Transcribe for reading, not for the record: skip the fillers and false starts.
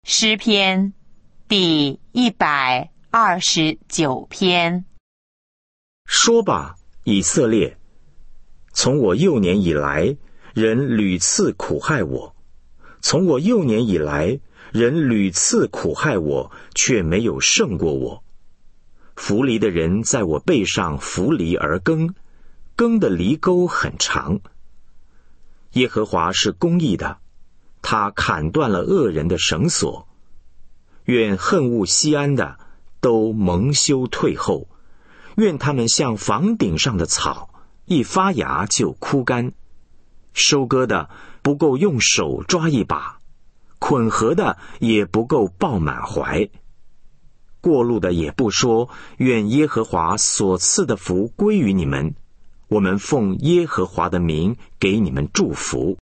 诗篇第129篇。 说吧，以色列，从我幼年以来，人屡次苦害我；从我幼年以来，人屡次苦害我，却没有胜过我。扶犁的人在我背上扶犁而耕，耕的犁沟很长。耶和华是公义的，他砍断了恶人的绳索。愿恨恶西安的都蒙羞退后，愿他们像房顶上的草，一发芽就枯干。收割的不够用手抓一把，捆禾的也不够抱满怀。过路的也不说，愿耶和华所赐的福归于你们。我们奉耶和华的名给你们祝福。